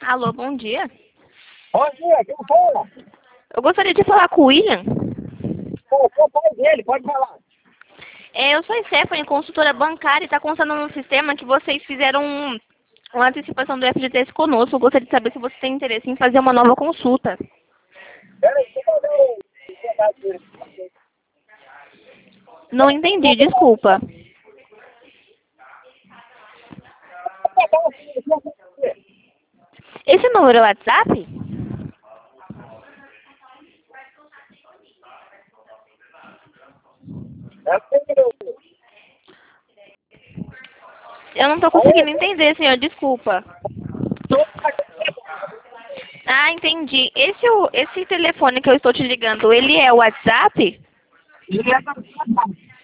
Alô, bom dia. Bom dia, quem fala? Eu gostaria de falar com o William. Sou o pai dele, pode falar. Eu sou a Stephanie, consultora bancária, e está constando no sistema que vocês fizeram uma antecipação do FGTS conosco. Eu gostaria de saber se você tem interesse em fazer uma nova consulta. Peraí, deixa eu ver o contato dele. Não entendi, desculpa. Esse número é o WhatsApp? Eu não estou conseguindo entender, senhor, desculpa. Ah, entendi. Esse telefone que eu estou te ligando, ele é o WhatsApp?